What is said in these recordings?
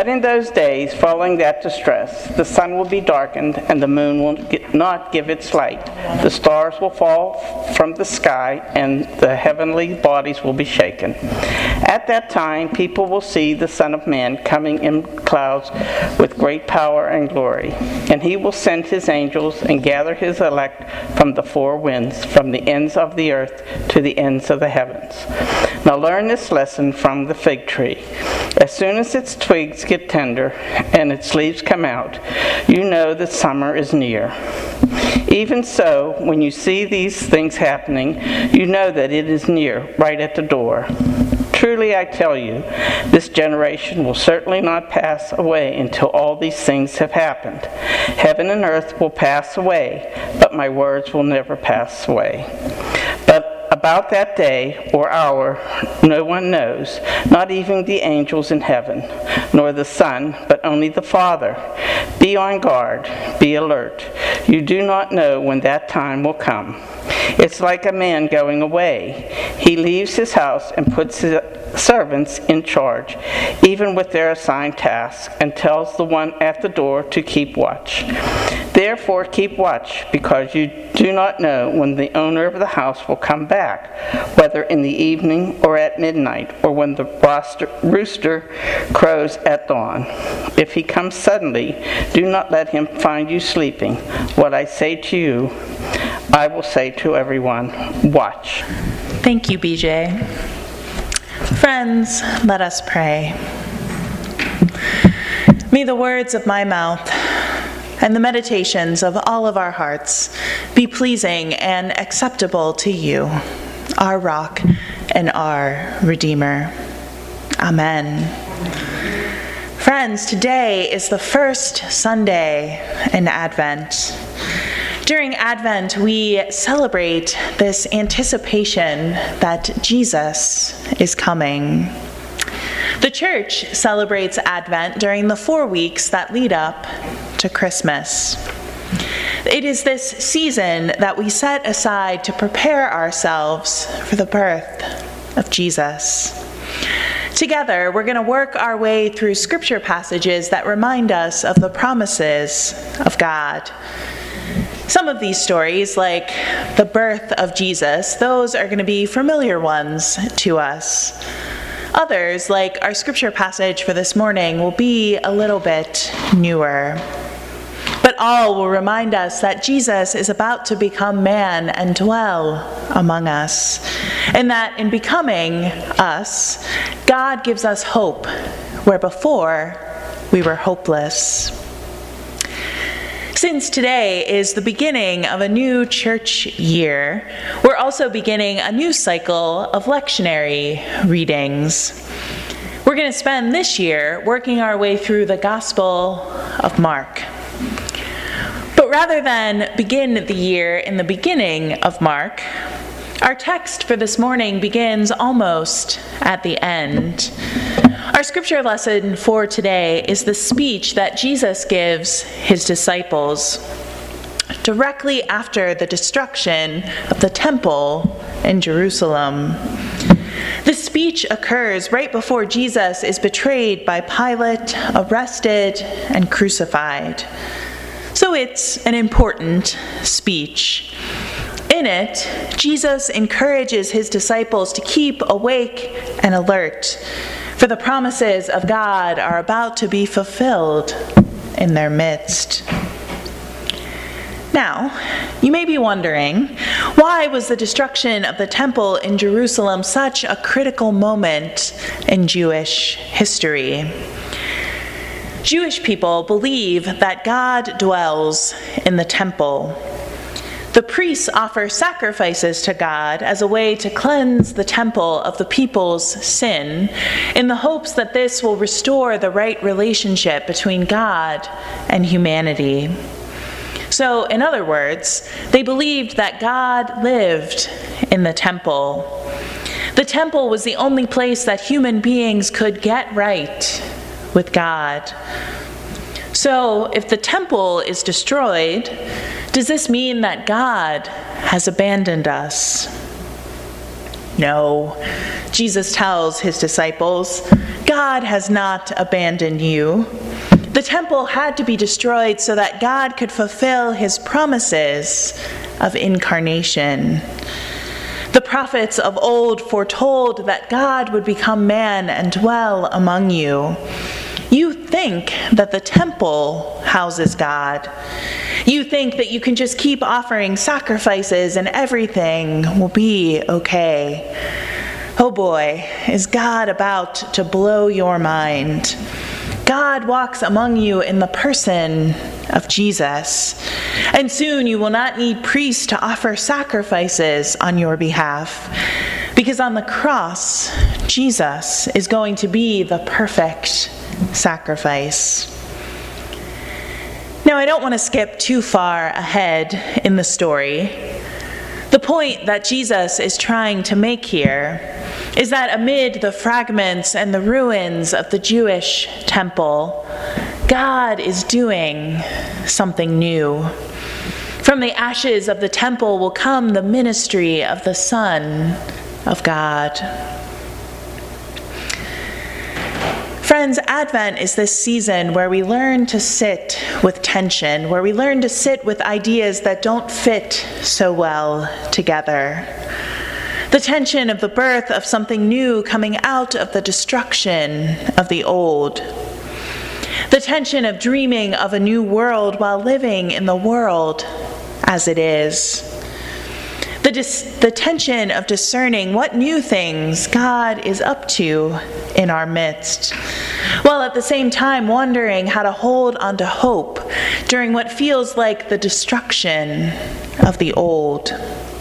But in those days following that distress, the sun will be darkened, and the moon will not give its light. The stars will fall from the sky, and the heavenly bodies will be shaken. At that time, people will see the Son of Man coming in clouds with great power and glory. And he will send his angels and gather his elect from the four winds, from the ends of the earth to the ends of the heavens. Now learn this lesson from the fig tree. As soon as its twigs get tender and its leaves come out, you know that summer is near. Even so, when you see these things happening, you know that it is near, right at the door. Truly I tell you, this generation will certainly not pass away until all these things have happened. Heaven and earth will pass away, but my words will never pass away. But about that day or hour no one knows, not even the angels in heaven, nor the Son, but only the Father. Be on guard, be alert. You do not know when that time will come. It's like a man going away. He leaves his house and puts his servants in charge, even with their assigned tasks, and tells the one at the door to keep watch. Therefore keep watch, because you do not know when the owner of the house will come back, whether in the evening or at midnight, or when the rooster crows at dawn. If he comes suddenly, do not let him find you sleeping. What I say to you, I will say to everyone, watch. Thank you, BJ. Friends, let us pray. May the words of my mouth and the meditations of all of our hearts be pleasing and acceptable to you, our rock and our Redeemer. Amen. Friends, today is the first Sunday in Advent. During Advent, we celebrate this anticipation that Jesus is coming. The church celebrates Advent during the 4 weeks that lead up to Christmas. It is this season that we set aside to prepare ourselves for the birth of Jesus. Together, we're going to work our way through scripture passages that remind us of the promises of God. Some of these stories, like the birth of Jesus, those are going to be familiar ones to us. Others, like our scripture passage for this morning, will be a little bit newer. But all will remind us that Jesus is about to become man and dwell among us, and that in becoming us, God gives us hope where before we were hopeless. Since today is the beginning of a new church year, we're also beginning a new cycle of lectionary readings. We're going to spend this year working our way through the Gospel of Mark. But rather than begin the year in the beginning of Mark, our text for this morning begins almost at the end. Our scripture lesson for today is the speech that Jesus gives his disciples directly after the destruction of the temple in Jerusalem. The speech occurs right before Jesus is betrayed by Pilate, arrested, and crucified. So it's an important speech. In it, Jesus encourages his disciples to keep awake and alert, for the promises of God are about to be fulfilled in their midst. Now, you may be wondering, why was the destruction of the temple in Jerusalem such a critical moment in Jewish history? Jewish people believe that God dwells in the temple. The priests offer sacrifices to God as a way to cleanse the temple of the people's sin, in the hopes that this will restore the right relationship between God and humanity. So, in other words, they believed that God lived in the temple. The temple was the only place that human beings could get right with God. So, if the temple is destroyed, does this mean that God has abandoned us? No, Jesus tells his disciples, God has not abandoned you. The temple had to be destroyed so that God could fulfill his promises of incarnation. The prophets of old foretold that God would become man and dwell among you. You think that the temple houses God. You think that you can just keep offering sacrifices and everything will be okay. Oh boy, is God about to blow your mind? God walks among you in the person of Jesus, and soon you will not need priests to offer sacrifices on your behalf, because on the cross, Jesus is going to be the perfect sacrifice. Now, I don't want to skip too far ahead in the story. The point that Jesus is trying to make here is that amid the fragments and the ruins of the Jewish temple, God is doing something new. From the ashes of the temple will come the ministry of the Son of God. Friends, Advent is this season where we learn to sit with tension, where we learn to sit with ideas that don't fit so well together. The tension of the birth of something new coming out of the destruction of the old. The tension of dreaming of a new world while living in the world as it is. The tension of discerning what new things God is up to in our midst, while at the same time wondering how to hold on to hope during what feels like the destruction of the old.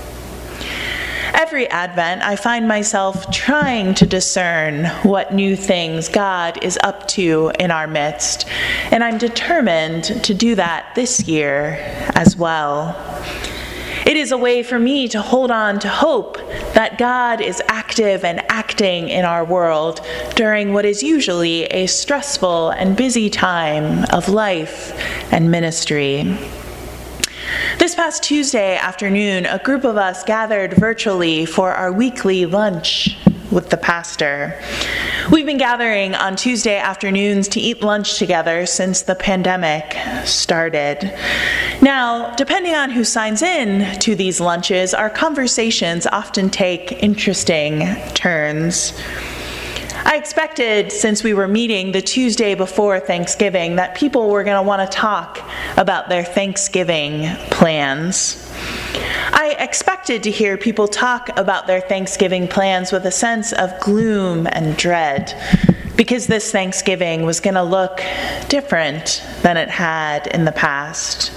Every Advent, I find myself trying to discern what new things God is up to in our midst, and I'm determined to do that this year as well. It is a way for me to hold on to hope that God is active and acting in our world during what is usually a stressful and busy time of life and ministry. This past Tuesday afternoon, a group of us gathered virtually for our weekly lunch with the pastor. We've been gathering on Tuesday afternoons to eat lunch together since the pandemic started. Now, depending on who signs in to these lunches, our conversations often take interesting turns. I expected, since we were meeting the Tuesday before Thanksgiving, that people were going to want to talk about their Thanksgiving plans. I expected to hear people talk about their Thanksgiving plans with a sense of gloom and dread, because this Thanksgiving was going to look different than it had in the past.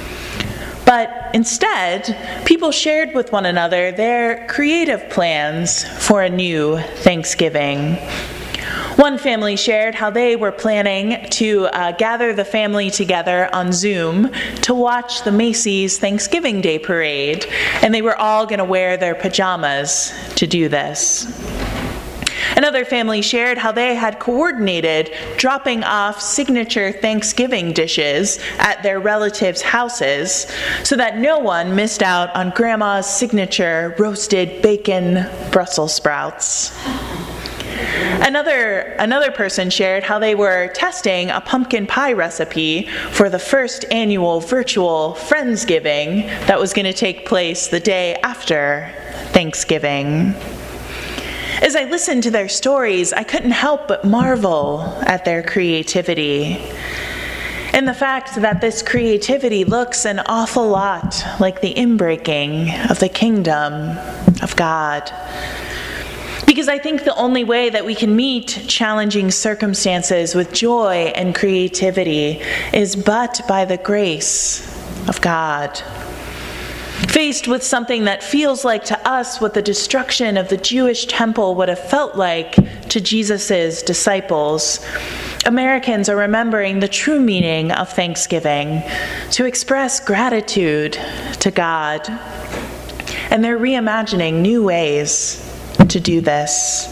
But instead, people shared with one another their creative plans for a new Thanksgiving. One family shared how they were planning to gather the family together on Zoom to watch the Macy's Thanksgiving Day Parade, and they were all going to wear their pajamas to do this. Another family shared how they had coordinated dropping off signature Thanksgiving dishes at their relatives' houses so that no one missed out on Grandma's signature roasted bacon Brussels sprouts. Another person shared how they were testing a pumpkin pie recipe for the first annual virtual Friendsgiving that was going to take place the day after Thanksgiving. As I listened to their stories, I couldn't help but marvel at their creativity, and the fact that this creativity looks an awful lot like the inbreaking of the kingdom of God. Because I think the only way that we can meet challenging circumstances with joy and creativity is but by the grace of God. Faced with something that feels like to us what the destruction of the Jewish temple would have felt like to Jesus' disciples, Americans are remembering the true meaning of Thanksgiving, to express gratitude to God. And they're reimagining new ways to do this.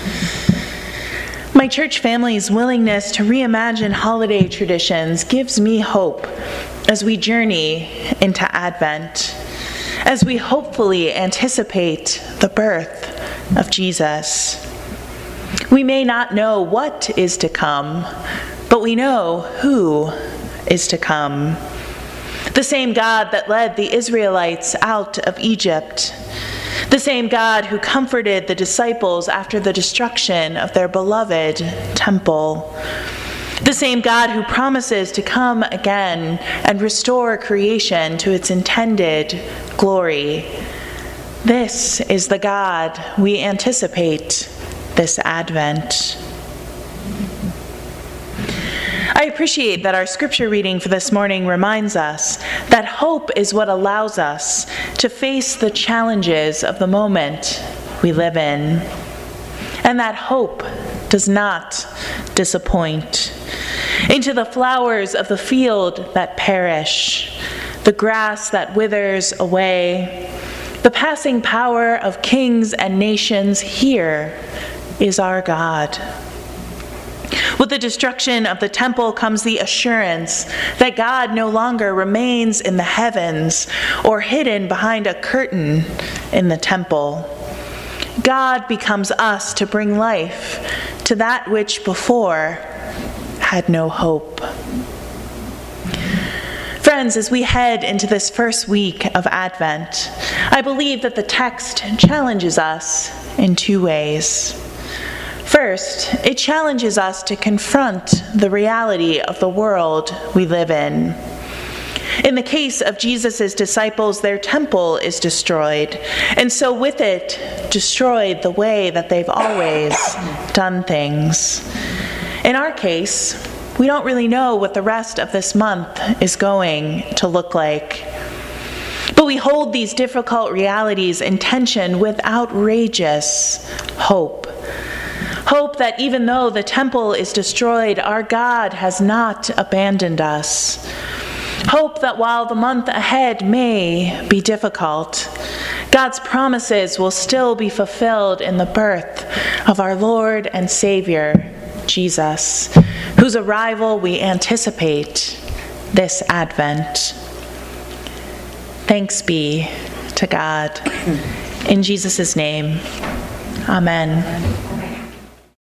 My church family's willingness to reimagine holiday traditions gives me hope as we journey into Advent, as we hopefully anticipate the birth of Jesus. We may not know what is to come, but we know who is to come. The same God that led the Israelites out of Egypt. The same God who comforted the disciples after the destruction of their beloved temple. The same God who promises to come again and restore creation to its intended glory. This is the God we anticipate this Advent. I appreciate that our scripture reading for this morning reminds us that hope is what allows us to face the challenges of the moment we live in, and that hope does not disappoint. Into the flowers of the field that perish, the grass that withers away, the passing power of kings and nations, here is our God. With the destruction of the temple comes the assurance that God no longer remains in the heavens or hidden behind a curtain in the temple. God becomes us to bring life to that which before had no hope. Friends, as we head into this first week of Advent, I believe that the text challenges us in two ways. First, it challenges us to confront the reality of the world we live in. In the case of Jesus' disciples, their temple is destroyed, and so with it, destroyed the way that they've always done things. In our case, we don't really know what the rest of this month is going to look like. But we hold these difficult realities in tension with outrageous hope. Hope that even though the temple is destroyed, our God has not abandoned us. Hope that while the month ahead may be difficult, God's promises will still be fulfilled in the birth of our Lord and Savior, Jesus, whose arrival we anticipate this Advent. Thanks be to God. In Jesus' name, amen.